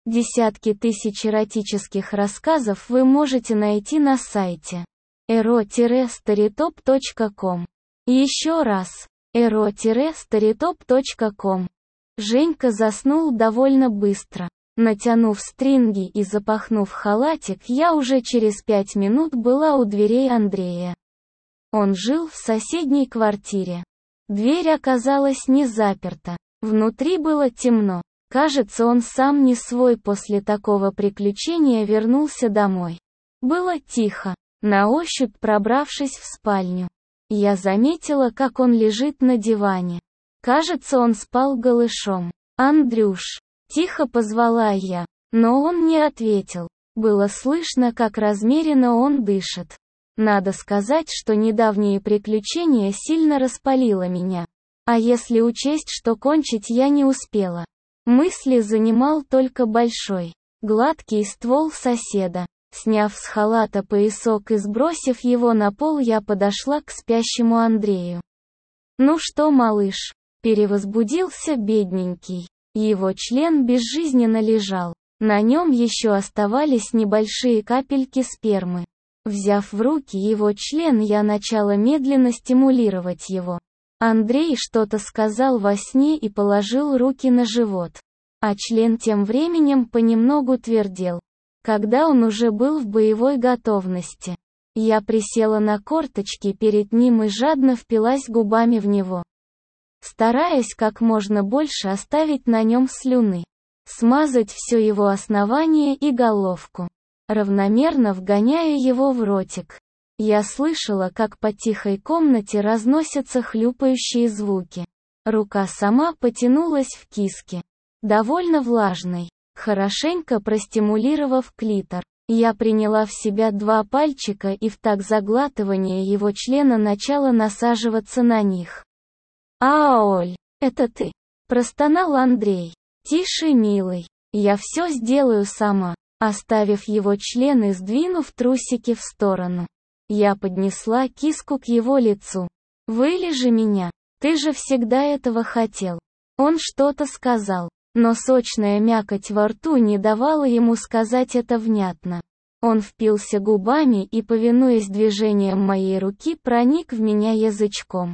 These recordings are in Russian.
Десятки тысяч эротических рассказов вы можете найти на сайте ero-storytop.com. Еще раз, ero-storytop.com. Женька заснул довольно быстро. Натянув стринги и запахнув халатик, я уже через 5 минут была у дверей Андрея. Он жил в соседней квартире. Дверь оказалась не заперта. Внутри было темно. Кажется, он сам не свой после такого приключения вернулся домой. Было тихо. На ощупь пробравшись в спальню, я заметила, как он лежит на диване. Кажется, он спал голышом. «Андрюш!» — тихо позвала я, но он не ответил. Было слышно, как размеренно он дышит. Надо сказать, что недавнее приключение сильно распалило меня. А если учесть, что кончить я не успела. Мысли занимал только большой, гладкий ствол соседа. Сняв с халата поясок и сбросив его на пол, я подошла к спящему Андрею. «Ну что, малыш?» — перевозбудился бедненький. Его член безжизненно лежал. На нем еще оставались небольшие капельки спермы. Взяв в руки его член, я начала медленно стимулировать его. Андрей что-то сказал во сне и положил руки на живот. А член тем временем понемногу твердел. Когда он уже был в боевой готовности, я присела на корточки перед ним и жадно впилась губами в него, стараясь как можно больше оставить на нем слюны, смазать все его основание и головку, равномерно вгоняя его в ротик. Я слышала, как по тихой комнате разносятся хлюпающие звуки. Рука сама потянулась в киске, довольно влажной. Хорошенько простимулировав клитор, я приняла в себя 2 пальчика и в такт заглатывания его члена начала насаживаться на них. «Оль, это ты?» – простонал Андрей. «Тише, милый, я все сделаю сама». Оставив его член и сдвинув трусики в сторону, я поднесла киску к его лицу. «Вылежи меня, ты же всегда этого хотел». Он что-то сказал, но сочная мякоть во рту не давала ему сказать это внятно. Он впился губами и, повинуясь движениям моей руки, проник в меня язычком.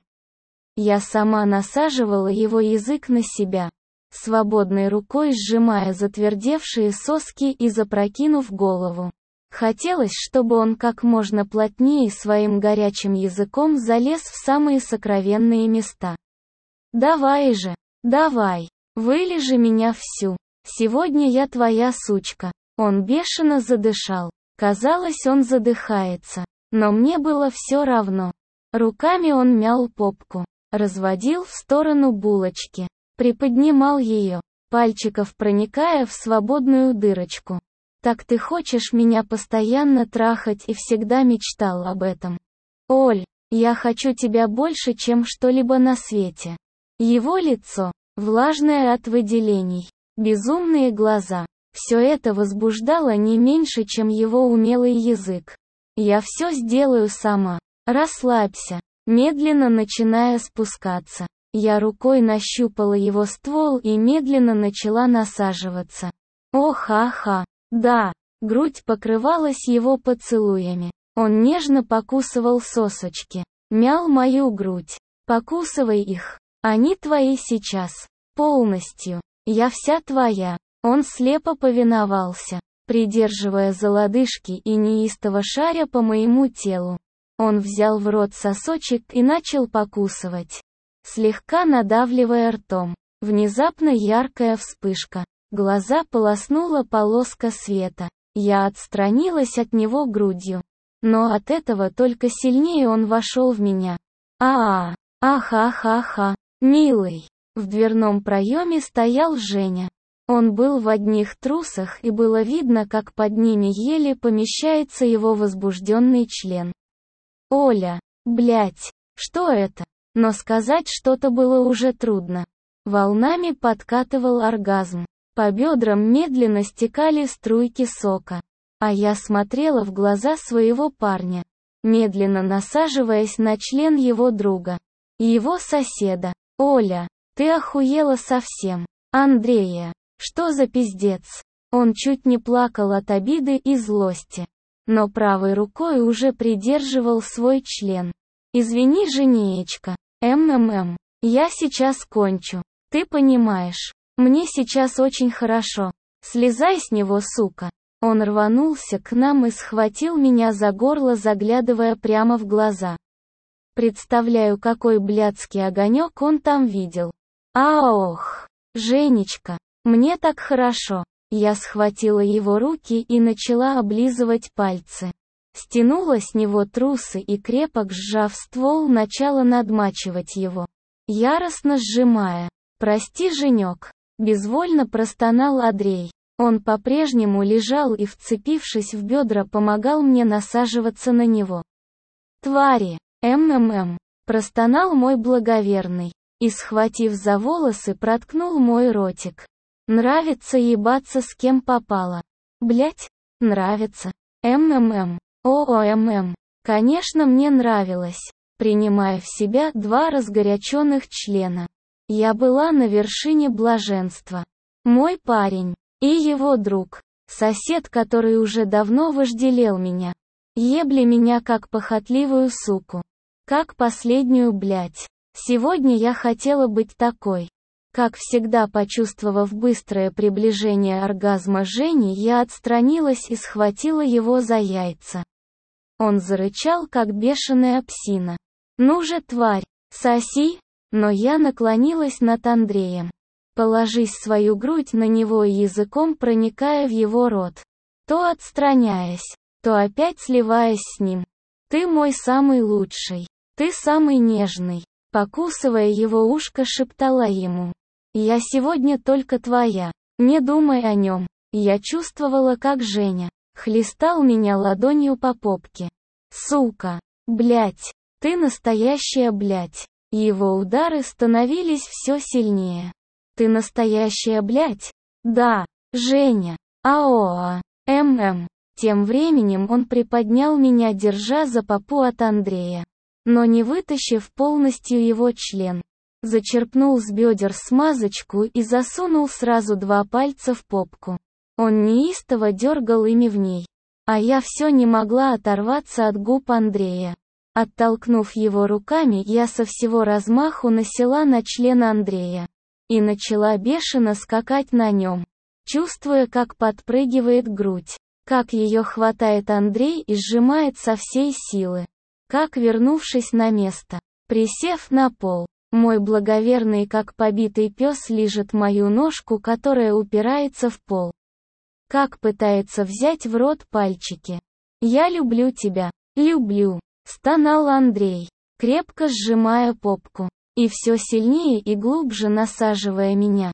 Я сама насаживала его язык на себя, свободной рукой сжимая затвердевшие соски и запрокинув голову. Хотелось, чтобы он как можно плотнее своим горячим языком залез в самые сокровенные места. «Давай же, давай, вылежи меня всю. Сегодня я твоя сучка». Он бешено задышал. Казалось, он задыхается. Но мне было все равно. Руками он мял попку, разводил в сторону булочки, приподнимал ее, пальчиков проникая в свободную дырочку. «Так ты хочешь меня постоянно трахать и всегда мечтал об этом? Оль, я хочу тебя больше, чем что-либо на свете». Его лицо, влажное от выделений, безумные глаза. Все это возбуждало не меньше, чем его умелый язык. «Я все сделаю сама. Расслабься». Медленно начиная спускаться, я рукой нащупала его ствол и медленно начала насаживаться. Ох-ха-ха. Да, грудь покрывалась его поцелуями. Он нежно покусывал сосочки, мял мою грудь. «Покусывай их. Они твои сейчас. Полностью. Я вся твоя». Он слепо повиновался, придерживая за лодыжки и неистово шаря по моему телу. Он взял в рот сосочек и начал покусывать, слегка надавливая ртом. Внезапно яркая вспышка. Глаза полоснула полоска света. Я отстранилась от него грудью. Но от этого только сильнее он вошел в меня. Аха-ха-ха, милый. В дверном проеме стоял Женя. Он был в одних трусах, и было видно, как под ними еле помещается его возбужденный член. «Оля, блять, что это?» Но сказать что-то было уже трудно. Волнами подкатывал оргазм. По бедрам медленно стекали струйки сока. А я смотрела в глаза своего парня, медленно насаживаясь на член его друга. Его соседа. «Оля, ты охуела совсем. Андрея, что за пиздец?» Он чуть не плакал от обиды и злости, но правой рукой уже придерживал свой член. «Извини, Женеечка, я сейчас кончу. Ты понимаешь, мне сейчас очень хорошо. Слезай с него, сука». Он рванулся к нам и схватил меня за горло, заглядывая прямо в глаза. Представляю, какой блядский огонек он там видел. Ох, Женечка, мне так хорошо. Я схватила его руки и начала облизывать пальцы. Стянула с него трусы и, крепко сжав ствол, начала надмачивать его, яростно сжимая. «Прости, Женек», — безвольно простонал Андрей. Он по-прежнему лежал и, вцепившись в бедра, помогал мне насаживаться на него. «Твари, простонал мой благоверный и, схватив за волосы, проткнул мой ротик. «Нравится ебаться с кем попало. Блять, нравится. Конечно, мне нравилось, принимая в себя 2 разгоряченных члена. Я была на вершине блаженства. Мой парень и его друг, сосед, который уже давно вожделел меня, ебли меня как похотливую суку, как последнюю блять. Сегодня я хотела быть такой. Как всегда, почувствовав быстрое приближение оргазма Жени, я отстранилась и схватила его за яйца. Он зарычал, как бешеная псина. «Ну же, тварь, соси!» Но я наклонилась над Андреем, положив свою грудь на него и языком проникая в его рот, то отстраняясь, то опять сливаясь с ним. «Ты мой самый лучший, ты самый нежный», покусывая его ушко, шептала ему. «Я сегодня только твоя, не думай о нем». Я чувствовала, как Женя хлестал меня ладонью по попке. «Сука, блять, ты настоящая блять». Его удары становились все сильнее. «Ты настоящая блять?» «Да, Женя. АОА. Тем временем он приподнял меня, держа за попу от Андрея, но не вытащив полностью его член. Зачерпнул с бедер смазочку и засунул сразу 2 пальца в попку. Он неистово дергал ими в ней, а я все не могла оторваться от губ Андрея. Оттолкнув его руками, я со всего размаху насела на член Андрея и начала бешено скакать на нем, чувствуя, как подпрыгивает грудь, как ее хватает Андрей и сжимает со всей силы, как, вернувшись на место, присев на пол, мой благоверный, как побитый пес, лижет мою ножку, которая упирается в пол, как пытается взять в рот пальчики. «Я люблю тебя, люблю», стонал Андрей, крепко сжимая попку и все сильнее и глубже насаживая меня.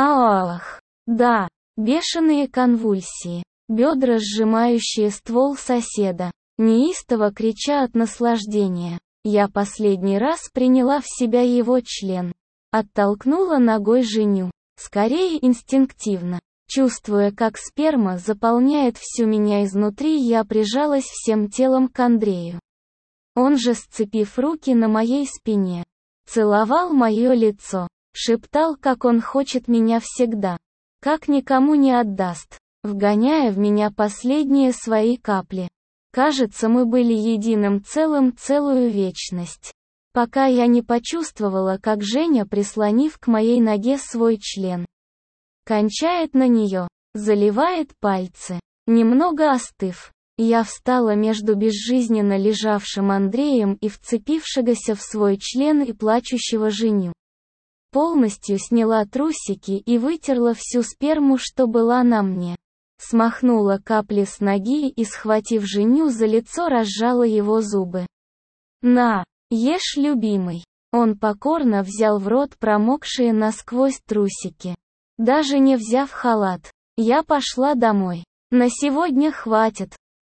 Ах, да, бешеные конвульсии, бедра, сжимающие ствол соседа, неистово крича от наслаждения. Я последний раз приняла в себя его член, оттолкнула ногой Женю, скорее инстинктивно. Чувствуя, как сперма заполняет всю меня изнутри, я прижалась всем телом к Андрею. Он же, сцепив руки на моей спине, целовал мое лицо, шептал, как он хочет меня всегда, как никому не отдаст, вгоняя в меня последние свои капли. Кажется, мы были единым целым целую вечность, пока я не почувствовала, как Женя, прислонив к моей ноге свой член, кончает на нее, заливает пальцы. Немного остыв, я встала между безжизненно лежавшим Андреем и вцепившегося в свой член и плачущего Женю. Полностью сняла трусики и вытерла всю сперму, что была на мне. Смахнула капли с ноги и, схватив Женю за лицо, разжала его зубы. «На, ешь, любимый». Он покорно взял в рот промокшие насквозь трусики. Даже не взяв халат, я пошла домой. На сегодня хватит.